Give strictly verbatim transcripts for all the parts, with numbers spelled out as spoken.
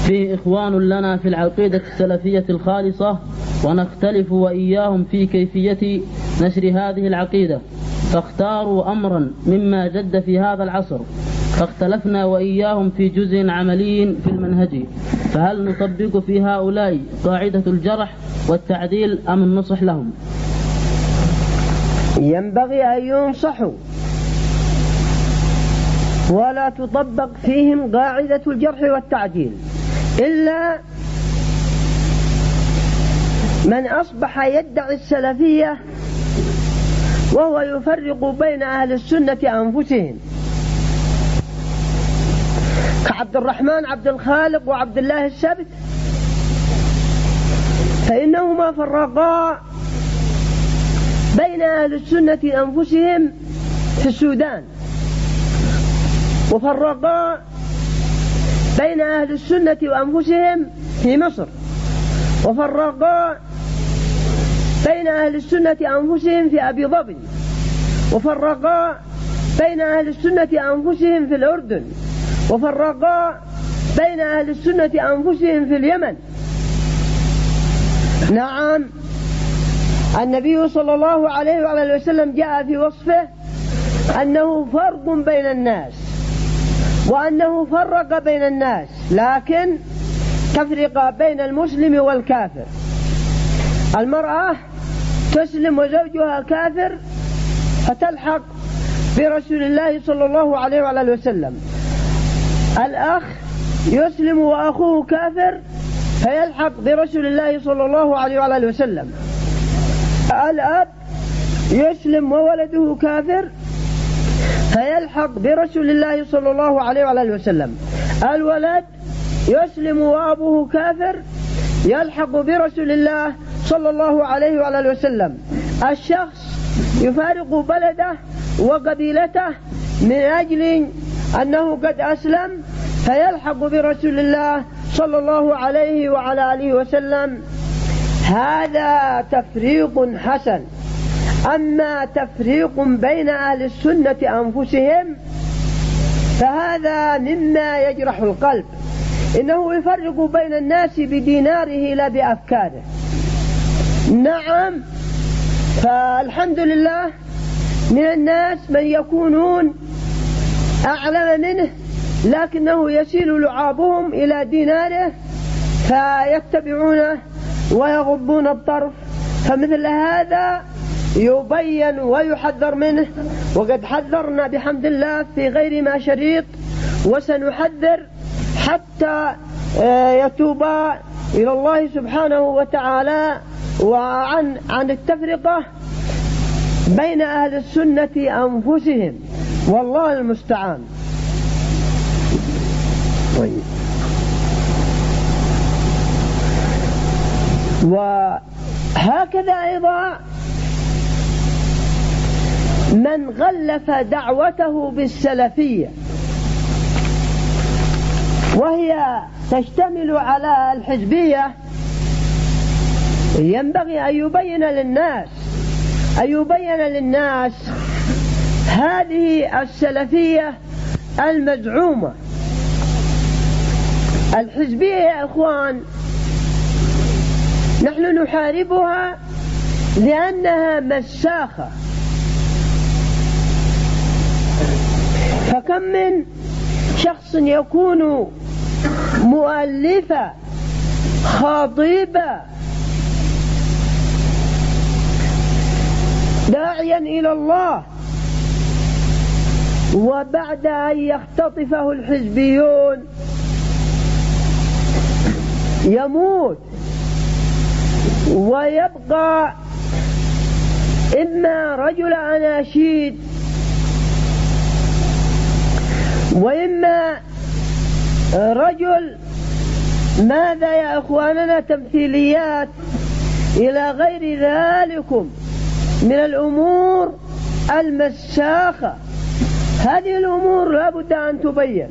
فيه إخوان لنا في العقيدة السلفية الخالصة، ونختلف وإياهم في كيفية نشر هذه العقيدة، فاختاروا أمرا مما جد في هذا العصر، فاختلفنا وإياهم في جزء عملي في المنهج، فهل نطبق في هؤلاء قاعدة الجرح والتعديل أم النصح لهم؟ ينبغي أن ينصحوا ولا تطبق فيهم قاعدة الجرح والتعديل إلا من أصبح يدعي السلفية وهو يفرق بين أهل السنة أنفسهم، كعبد الرحمن عبد الخالق وعبد الله السبت، فإنهما فرقا بين أهل السنة أنفسهم في السودان، وفرقا بين أهل السنة وأنفسهم في مصر، وفرقا بين أهل السنة أنفسهم في أبي ظبي، وفرقا بين أهل السنة أنفسهم في الأردن، وفرقا بين أهل السنة أنفسهم في اليمن. نعم، النبي صلى الله عليه وعلى وسلم جاء في وصفه أنه فرق بين الناس، وأنه فرق بين الناس، لكن تفرق بين المسلم والكافر. المرأة تسلم وزوجها كافر فتلحق برسول الله صلى الله عليه وعلى وسلم. الأخ يسلم وأخوه كافر فيلحق برسول الله صلى الله عليه وعلى وسلم. الأب يسلم وولده كافر فيلحق برسول الله صلى الله عليه وعلى وسلم. الولد يسلم وأبوه كافر يلحق برسول الله صلى الله عليه وعلى وسلم. الشخص يفارق بلده وقبيلته من أجل أنه قد أسلم فيلحق برسول الله صلى الله عليه وعلى آله وسلم. هذا تفريق حسن. أما تفريق بين أهل السنة أنفسهم فهذا مما يجرح القلب. إنه يفرق بين الناس بديناره لا بأفكاره. نعم، فالحمد لله من الناس من يكونون أعلم منه لكنه يسيل لعابهم إلى ديناره فيتبعونه ويغضون الطرف، فمثل هذا يبين ويحذر منه، وقد حذرنا بحمد الله في غير ما شريط، وسنحذر حتى يتوبا إلى الله سبحانه وتعالى وعن عن التفرقة بين أهل السنة أنفسهم، والله المستعان. طيب. وهكذا أيضا من غلف دعوته بالسلفية وهي تشتمل على الحزبية ينبغي أن يبين للناس أن يبين للناس هذه السلفية المزعومة. الحزبية يا أخوان نحن نحاربها لأنها مساخة، فكم من شخص يكون مؤلفا خاطبا داعيا إلى الله، وبعد أن يختطفه الحزبيون يموت ويبقى إما رجل أناشيد وإما رجل ماذا يا أخواننا تمثيليات إلى غير ذلكم من الأمور المساخة. هذه الأمور لا بد أن تبين،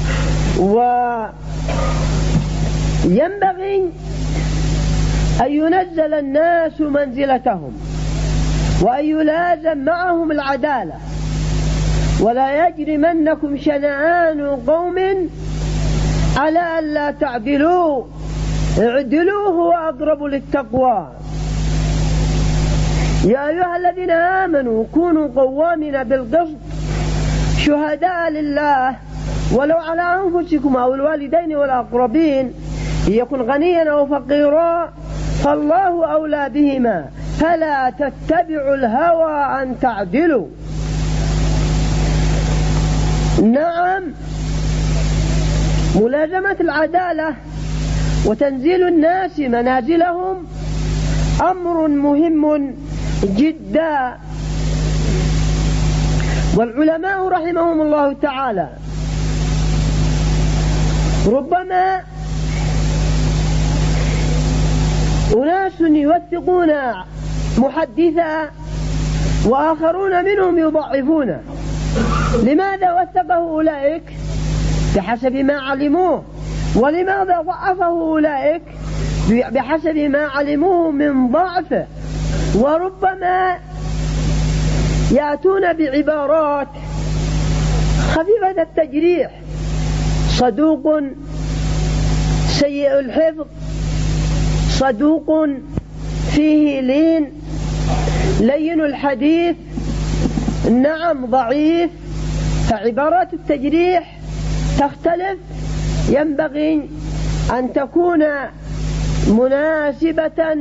وينبغي أن ينزل الناس منزلتهم وأن يلازم معهم العدالة، ولا يجرمنكم شنآن قوم على ألا تعدلوا اعدلوا هو أقرب للتقوى. يا أيها الذين آمنوا كونوا قوامين بالقسط شهداء لله ولو على أنفسكم أو الوالدين والأقربين إن يكن غنيا أو فقيرا فالله أولى بهما فلا تتبعوا الهوى أن تعدلوا. نعم، ملازمة العدالة وتنزيل الناس منازلهم أمر مهم جدا. والعلماء رحمهم الله تعالى ربما أناس يوثقون محدثا وآخرون منهم يضعفون. لماذا وثقه أولئك؟ بحسب ما علموه. ولماذا ضعفه أولئك؟ بحسب ما علموه من ضعف. وربما يأتون بعبارات خفيفة التجريح: صدوق سيء الحفظ، صدوق فيه لين، لين الحديث، نعم ضعيف. فعبارات التجريح تختلف، ينبغي أن تكون مناسبة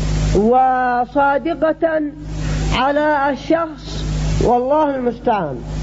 وصادقة على الشخص، والله المستعان.